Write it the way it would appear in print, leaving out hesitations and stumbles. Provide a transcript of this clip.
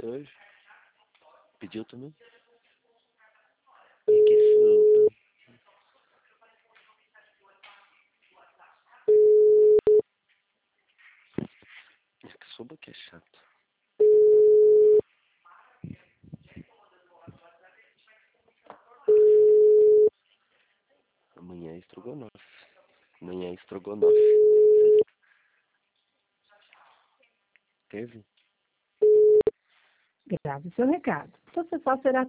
almoço hoje? Pediu também? E que sopa. Que sopa que é chato. Amanhã é estrogonofe. Amanhã é estrogonofe. Teve? Grave seu recado. Você só será